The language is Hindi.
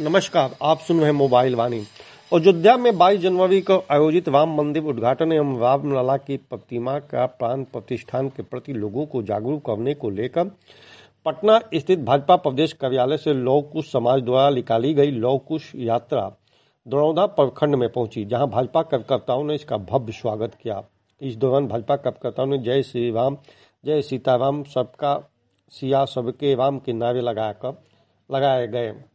नमस्कार, आप सुन रहे हैं मोबाइल वाणी। अयोध्या में 22 जनवरी को आयोजित राम मंदिर उद्घाटन एवं रामलला की प्रतिमा का प्राण प्रतिष्ठान के प्रति लोगों को जागरूक करने को लेकर पटना स्थित भाजपा प्रदेश कार्यालय से लौह कुश समाज द्वारा निकाली गई लौह कुश यात्रा दरौंधा प्रखंड में पहुंची, जहां भाजपा कार्यकर्ताओं ने इसका भव्य स्वागत किया। इस दौरान भाजपा कार्यकर्ताओं ने जय श्री राम, जय सीताराम, सबका सिया सबके राम के नारे लगाए गए।